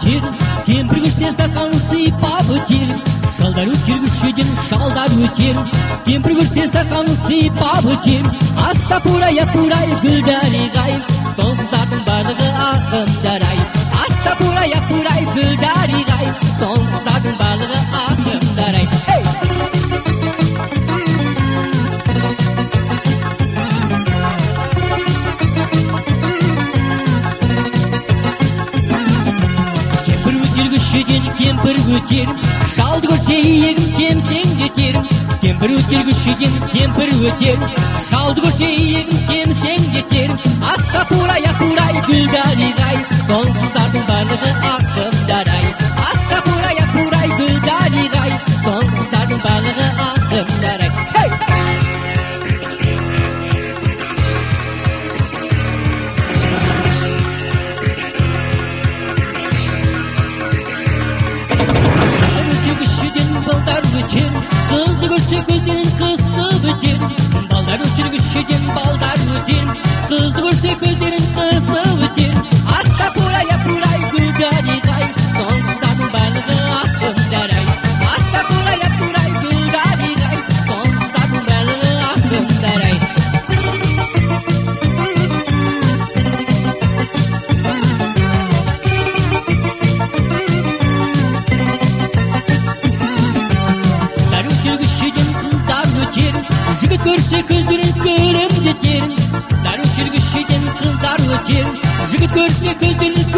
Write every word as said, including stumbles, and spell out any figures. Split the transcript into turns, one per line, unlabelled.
өтер, кемпір көрсе сақалын сипап өтер. Шалдар өтер көшеден шалдар өтер, кемпір көрсе сақалын сипап өтер. Астапурай апурай гүлдаригай, сол қыздардың барлығы ақындар-ай. Астапурай апурай гүлдаригай, сол қыздардың барлығы ақындар-ай. Көшеден кемпір өтер, шалды көрсе иегім кемсең жетер. Кемпір өтер көшеден кемпір өтер, шалды көрсе иегім кемсең жетер. Астапурай апурай гүлдаригай, сол қыздардың барлығы ақындар-ай. Астапурай апурай гүлдаригай, сол қыздардың барлығы ақындар-ай. Қызды көрсе көздерін қысып өтер, балдар өтер көшеден балдар өтер. Қызды көрсе көздерін қысып өтер. Астапурай апурай гүлдаригай, сол қыздардың барлығы ақындар-ай. Астапурай апурай гүлдаригай, сол қыздардың барлығы ақындар-ай. Жігіт көрсе көздерін көрімдетер, қыздар өтер көшеден қыздар өтер. Жігіт көрсе көздерін